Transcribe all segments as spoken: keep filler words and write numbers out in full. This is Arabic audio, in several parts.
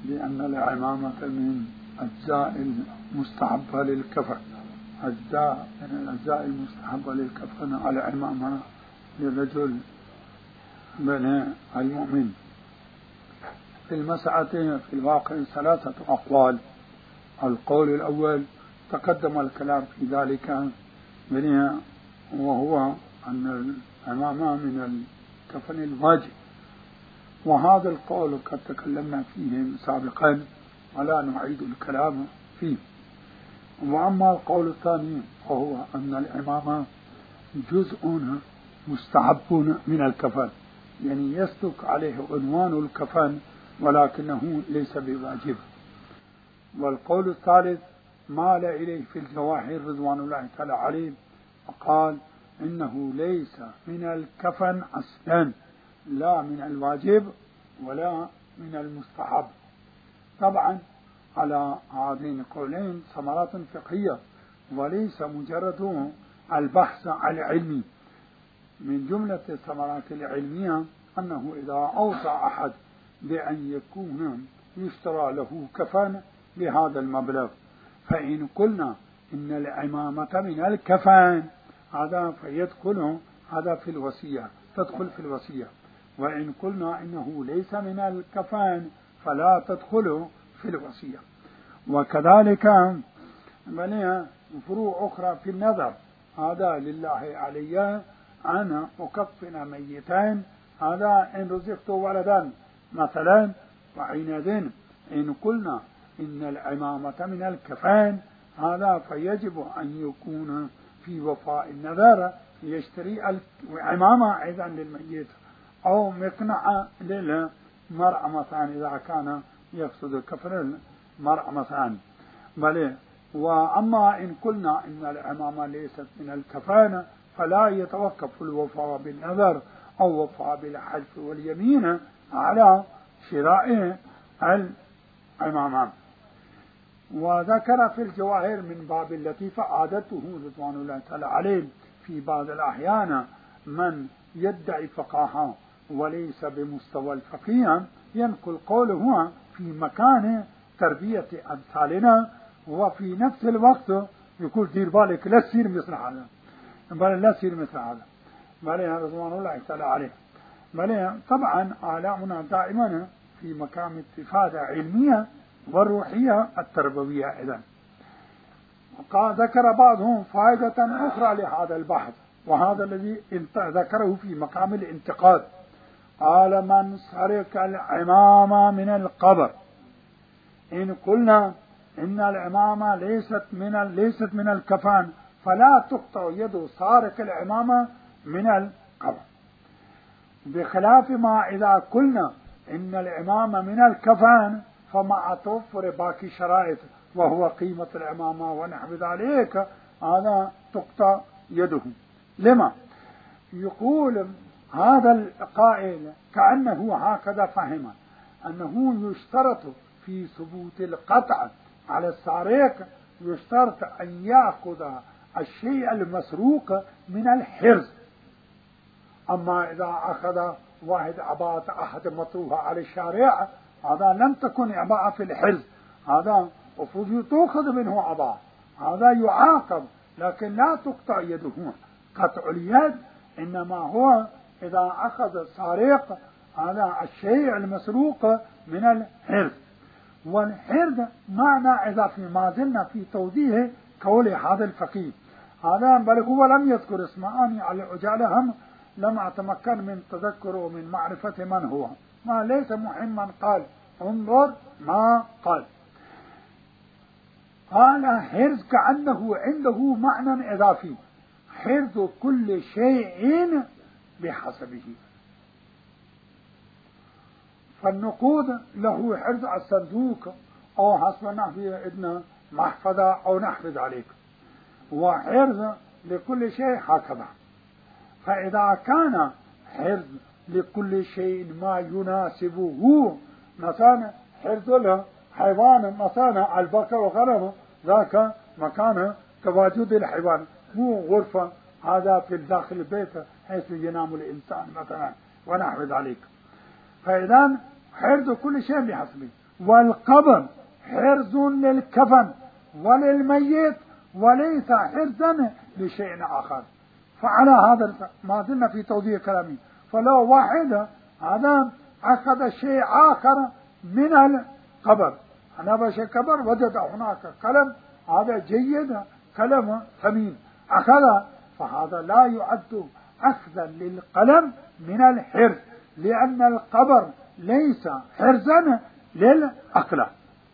لأن العمامة من أجزاء المستحبة للكفن، أجزاء من الأجزاء المستحبة للكفن على العمامة للرجل بني المؤمن. في المسألة في الواقع ثلاثة أقوال. القول الأول تقدم الكلام في ذلك بني، وهو أن العمامة من الكفن الواجب، وهذا القول قد تكلمنا فيه سابقا ولا نعيد الكلام فيه. وأما القول الثاني وهو أن العمامة جزء مستحب من الكفن، يعني يصدق عليه عنوان الكفن ولكنه ليس بواجب. والقول الثالث مال إليه في الجواهر رضوان الله تعالى عليه، وقال إنه ليس من الكفن أصلا، لا من الواجب ولا من المستحب. طبعا على هذين القولين ثمرات فقهية، وليس مجرد البحث العلمي. من جملة الثمرات العلمية أنه إذا أوصى أحد بأن يكون يشترى له كفن بهذا المبلغ، فإن قلنا إن العمامة من الكفن هذا فيدخل هذا في الوصية، تدخل في الوصية. وإن قلنا إنه ليس من الكفن فلا تدخل في الوصية. وكذلك بنيها فروع أخرى في النذر، هذا لله علي أنا أكفن ميتين، هذا إن رزقت ولدا مثلا، وحينئذ إن قلنا إن العمامة من الكفن هذا فيجب أن يكون في وفاء النذر يشتري العمامة أيضا للميت، أو مقنعة للمرأة مثلا إذا كان يقصد كفن المرأة مثلا. بل وأما إن قلنا إن العمامة ليست من الكفن فلا يتوقف الوفاء بالنذر أو وفاء بالحلف واليمين على شراء العمامة. وذكر في الجواهر من باب اللطيفة عادته رضوان الله تعالى عليه في بعض الأحيان من يدعي فقاهة وليس بمستوى الفقيه ينقل قوله في مكان تربية أمثالنا، وفي نفس الوقت يقول دير بالك لا تصير مثل هذا، بل لا تصير مثل هذا، بل رضوان الله تعالى عليه. بل طبعا آلامنا دائما في مكان استفادة علمية والروحية التربوية أيضا. وقال ذكر بعضهم فائدة أخرى لهذا البحث، وهذا الذي ذكره في مقام الانتقاد. قال من سرق العمامة من القبر، إن قلنا إن العمامة ليست من ليست من الكفن فلا تقطع يد سارق العمامة من القبر، بخلاف ما إذا قلنا إن العمامة من الكفن فمع توفر باقي شرائط وهو قيمة العمامة ونحو ذلك هذا تقطع يده. لما؟ يقول هذا القائل كأنه هكذا فهم أنه يشترط في ثبوت القطع على السارق يشترط أن يأخذ الشيء المسروق من الحرز. أما إذا أخذ واحد عباءة أحد مطروحة على الشارع هذا لم تكن عباءة في الحرز، هذا مفروض تأخذ منه عباءة، هذا يعاقب لكن لا تقطع يده. قطع اليد إنما هو إذا أخذ السارق هذا الشيء المسروق من الحرز. والحرز معنى إذا في ما زلنا في توضيح قول هذا الفقيه هذا، بل هو لم يذكر اسماني على عجالة، هم لم أتمكن من تذكر ومن معرفة من هو، ما ليس مهما قال، انظر ما قال. قال حرز كأنه عنده معنى إضافي، حرز كل شيء بحسبه. فالنقود له حرز الصندوق أو حسب نحو ابن محفظة أو نحو ذلك، وحرز لكل شيء هكذا. فإذا كان حرز لكل شيء ما يناسبه، مثلا حرز له حيوان مثلا البقر وغنم ذاك مكان تواجد الحيوان، مو غرفة هذا في داخل البيت حيث ينام الإنسان مثلا ونحو ذلك. فإذا حرز كل شيء بحسبه. والقبر حرز للكفن وللميت وليس حرزا لشيء آخر. فعلى هذا ما زلنا في توضيح كلامي، فلو واحد هذا أخذ شيء آخر من القبر، أنا بشي قبر وجد هناك قلم هذا جيد قلم ثمين أخذ، فهذا لا يعد أخذا للقلم من الحرز، لأن القبر ليس حرزا للأقلام،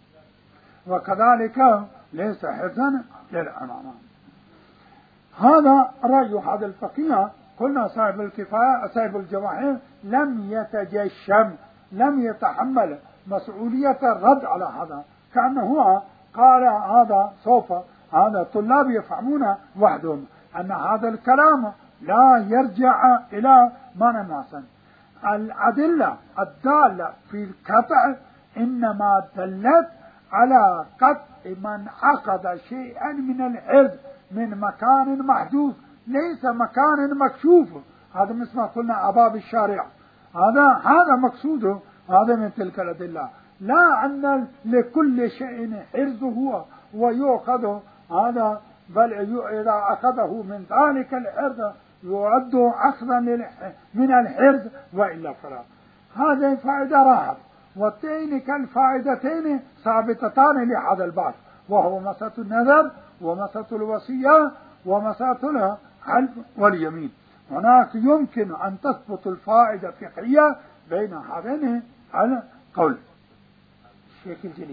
وكذلك ليس حرزا للأمامة. هذا رأي هذا الفقيه. قلنا صاحب الكفاية صاحب الجواهر لم يتجشم، لم يتحمل مسؤولية الرد على هذا، كأنه هو قال هذا سوف هذا الطلاب يفهمون وحدهم أن هذا الكلام لا يرجع إلى معنى محسن. الأدلة الدالة في القطع إنما دلت على قطع من أخذ شيئا من الحرز من مكان محدود، ليس مكان مكشوف. هذا مثل ما قلنا أبواب الشارع، هذا هذا مقصوده هذا من تلك الأدلة، لا أن لكل شيء حرز هو ويؤخذ هذا، بل إذا أخذه من ذلك الحرز يعد أخذا من الحرز وإلا فلا. هذه فائدة راحت، والتين كالفائدتين ثابتتان لهذا الباب، وهو مسألة النذر ومسألة الوصية ومسألة الحلف واليمين. هناك يمكن أن تثبت الفائدة الفقهية بين هذين القول. الشيخ الجليل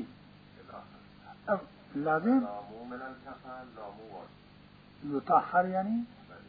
لازم يطهر يعني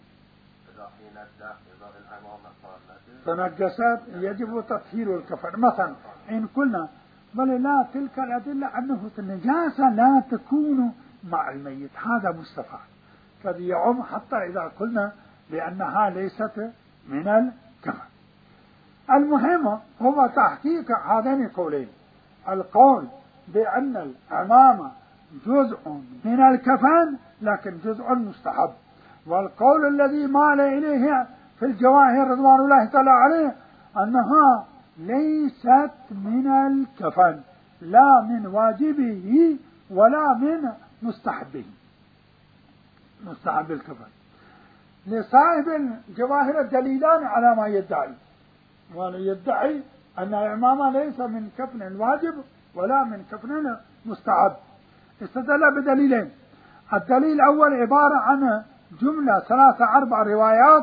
تنجست يجب تطهير الكفن. مثلا إن قلنا بل لا تلك الأدلة أنه النجاسة لا تكون مع الميت، هذا مستفاد، قد يعم حتى إذا قلنا لأنها ليست من الكفن. المهم هو تحقيق هذين القولين، القول بأن العمامة جزء من الكفن لكن جزء مستحب، والقول الذي مال إليه في الجواهر رضوان الله تعالى عليه أنها ليست من الكفن، لا من واجبه ولا من مستحبه، مستحب الكفن. لصاحب الجواهر الدليلان على ما يدعي، ويدعي أن العمامة ليس من كفن الواجب ولا من كفن المستحب. استدل بدليلين، الدليل الأول عبارة عن جملة ثلاثة أربع روايات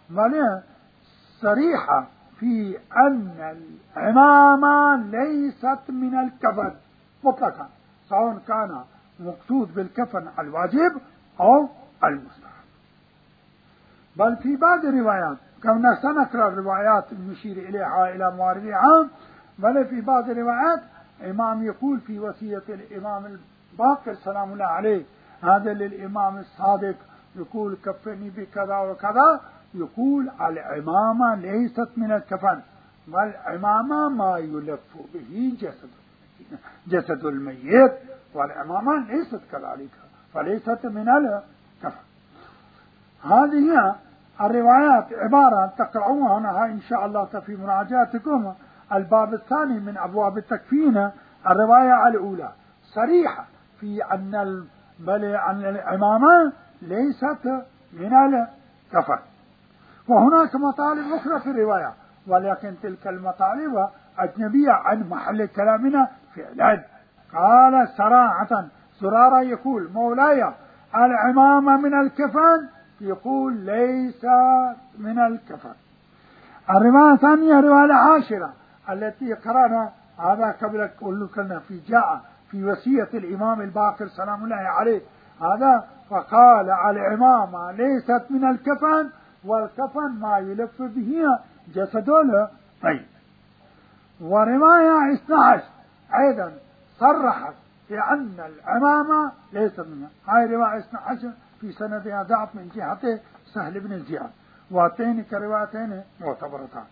صريحة في أن العمامة ليست من الكفن مطلقا، سواء كان مقصود بالكفن الواجب أو المستحب. بل في بعض الروايات كما سنقرأ الروايات المشير إليها إلى مواردها، بل في بعض الروايات إمام يقول في وصية الإمام الباقر سلام الله عليه هذا للإمام الصادق، يقول كفني بكذا وكذا، يقول العمامة ليست من الكفن، بل العمامة ما يلف به جسد جسد الميت، والعمامة ليست كذلك فليست من الكفن. هذه الروايات عبارة تقرؤونها إن شاء الله في مراجعتكم الباب الثاني من أبواب التكفين. الرواية الأولى صريحة في أن بل أن العمامة ليست من الكفن، وهناك مطالب أخرى في الرواية، ولكن تلك المطالب أجنبية عن محل كلامنا فعلا. قال صراحة زرارة يقول مولاي العمامة من الكفن، يقول ليس من الكفن. الرواية الثانية الرواية العاشرة التي قرأنا هذا قبل كنا في جاء في وصية الإمام الباقر سلام الله عليه هذا، فقال العمامة ليست من الكفن، والكفن ما يلف به جسد الميت. ورواية اثني عشر أيضا صرحت بأن العمامة ليست منها، هاي رواية اثني عشر في سندها ضعف من جهة سهل بن زياد، وهاتين كروايتين معتبرتان.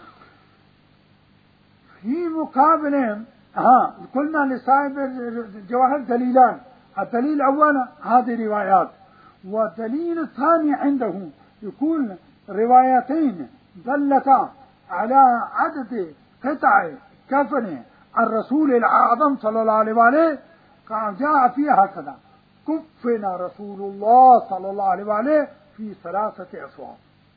في مقابل ها قلنا لصاحب الجواهر دليلان، الدليل الأول هذه روايات، والدليل الثاني عنده يكون روايتين دلتا على عدد قطع كفن الرسول الأعظم صلى الله عليه وآله جاء فيها هكذا: كفن رسول الله صلى الله عليه وآله في ثلاثة أصواب،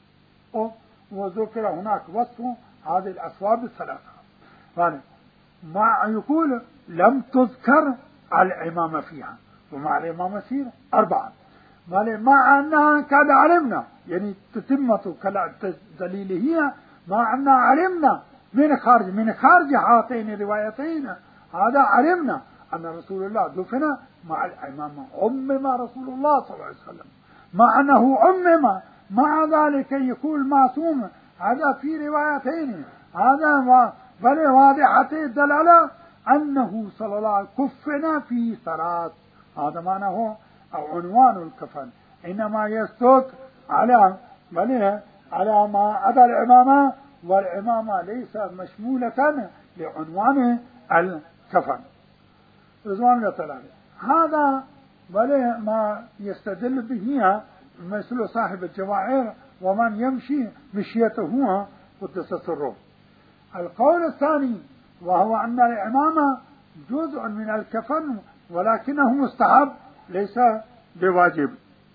وذكر هناك وصف هذه الأصواب الثلاثة. مع يقول لم تذكر الإمامة فيها، ومع الإمامة سيرة أربعة، مع أنها قد علمنا، يعني تتمة دليل هي مع أننا علمنا من خارج من خارج هاتين الروايتين، هذا علمنا أن رسول الله دفن مع الإمامة، عمم رسول الله صلى الله عليه وسلم، مع أنه عمم مع ذلك يقول معصوم، هذا في روايتين، هذا بل واضحة الدلالة أنه صلى الله عليه وسلم كفن في ثلاث، هذا معناه أو عنوان الكفن، إنما يصدق على بل على ما عدا العمامة، والعمامة ليس مشمولة لعنوان الكفن. رضوان الله هذا بل ما يستدل به مثل صاحب الجواهر ومن يمشي مشيته قدس سره. القول الثاني وهو أن العمامة جزء من الكفن ولكنه مستحب ليس بواجب.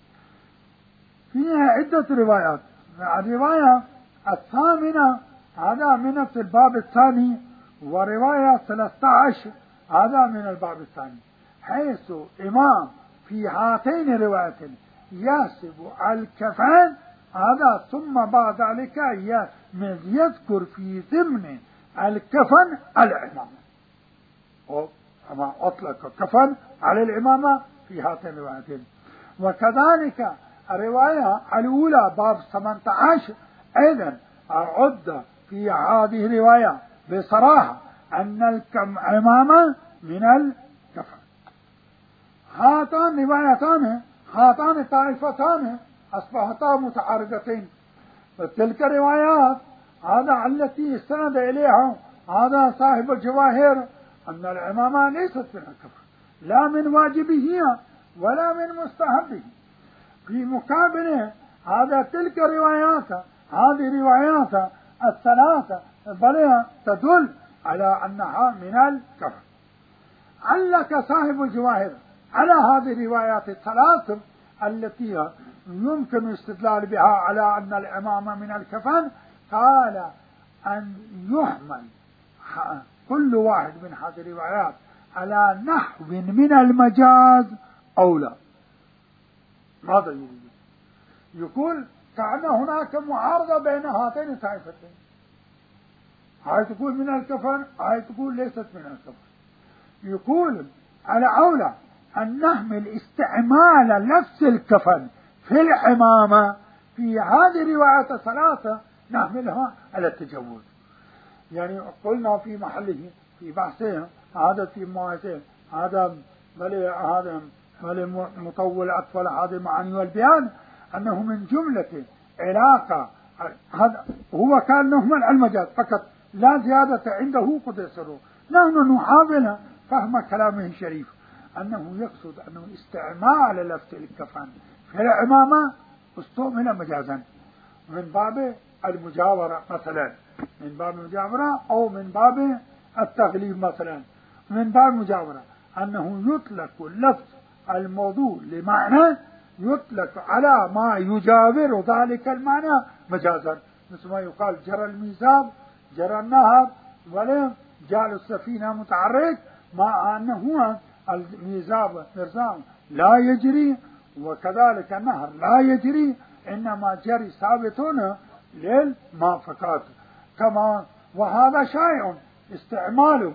فيها عدة روايات. الرواية الثامنة هذا من الباب الثاني، ورواية ثلاثة عشر هذا من الباب الثاني، حيث إمام في هاتين الروايتين يحسب الكفن هذا، ثم بعد ذلك يذكر في ضمن الكفن العمامة، وما أطلق كفن على العمامة في هاتين الروايتين. وكذلك الرواية الأولى باب ثمانية عشر أيضا عد في هذه الرواية بصراحة أن العمامة من الكفن. هاتان روايتان هاتان طائفتان أصبحتا متعارضتين، فتلك الروايات هذا التي استند إليها هذا صاحب الجواهر أن العمامة ليست من الكفن، لا من واجبه ولا من مستحبه. في مقابله هذا تلك الروايات هذه روايات الثلاثة بل تدل على أنها من الكفن. علق صاحب الجواهر على هذه الروايات الثلاث التي يمكن الاستدلال بها على أن العمامة من الكفن، قال أن يحمل كل واحد من هذه الروايات على نحو من المجاز أولى. ماذا يريد؟ يقول كأن هناك معارضة بين هاتين الطائفتين، هاي تقول من الكفن، هاي تقول ليست من الكفن. يقول على أولى أن نحمل استعمال نفس الكفن في العمامة في هذه الروايات الثلاثة نحملها على التجوز. يعني قلنا في محله في بحثه هذا في موازين هذا بل هذا بل مطول أطفال هذه المعاني والبيان أنه من جملة علاقة، هذا هو كان نهمل المجاز فقط لا زيادة عنده قدسه. نحن نحاول فهم كلامه الشريف أنه يقصد أنه استعمال لفظ الكفن في العمامة استعمل مجازا من باب المجاورة مثلا، من باب المجاورة أو من باب التغليب مثلا. من باب المجاورة أنه يطلق اللفظ الموضوع لمعنى يطلق على ما يجاور ذلك المعنى مجازا، مثل ما يقال جرى الميزاب جرى النهر ولم جعل السفينة متحرك، مع أنه الميزاب مرزام لا يجري وكذلك النهر لا يجري، إنما جري ثابتون للماء فقط. كما وهذا شائع استعماله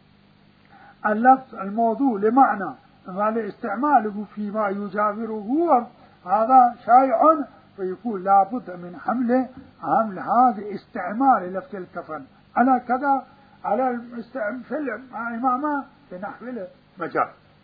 اللفظ الموضوع لمعنى استعماله فيما يجاوره هذا شائع، فيقول لا بد من حمل حمل هذا استعمال لفظ الكفن على كذا على في الإمامة بنحو المجاز.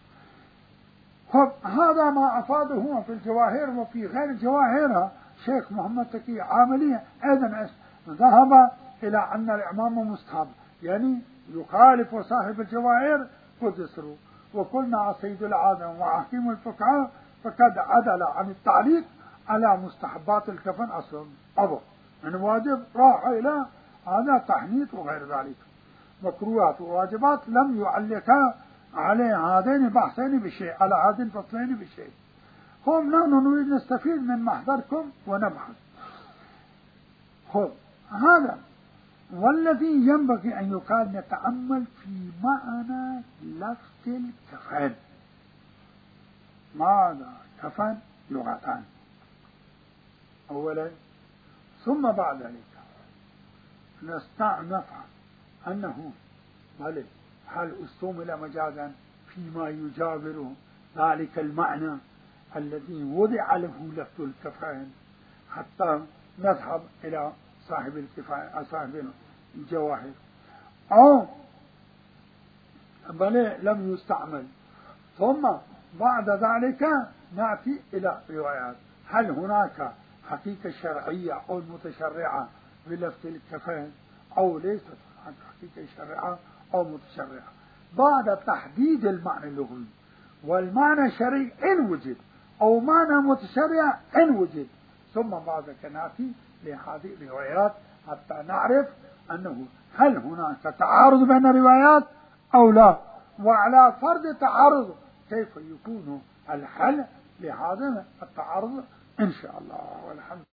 هذا ما أفاده في الجواهر وفي غير الجواهر. شيخ محمد تقي عاملي أيضا ذهب إلى أن الإمامة مستحب، يعني يخالف صاحب الجواهر قدسه. وقلنا سيد العالم وحكيم الفقهاء فقد عدل عن التعليق على مستحبات الكفن أصلا أبو من واجب راح إلى هذا تحنيط وغير ذلك. مكروهات وواجبات لم يعلقا على هذين البحثين بشيء، على هذين الفصلين بشيء. هم نحن نريد نستفيد من محضركم ونبحث. هم هذا والذي ينبغي أن يقال نتأمل في معنى لفظ الكفن. ماذا كفن؟ لغتان أولا، ثم بعد ذلك نستعنف أنه بل هل استعمل مجازا فيما يجابر ذلك المعنى الذي وضع له لفظ الكفن، حتى نذهب إلى صاحب الكفاية صاحب الجواهر، أو بل لم يستعمل. ثم بعد ذلك نأتي إلى روايات، هل هناك حقيقة شرعية أو المتشرعة بلفظ الكفن أو ليست هناك حقيقة شرعية أو متشرعة. بعد تحديد المعنى اللغوي والمعنى الشرعي إن وجد أو معنى متشرع إن وجد، ثم بعد ذلك نأتي لهذه الروايات حتى نعرف أنه هل هناك تعارض بين الروايات أو لا، وعلى فرض تعارض كيف يكون الحل لهذا التعارض إن شاء الله. والحمد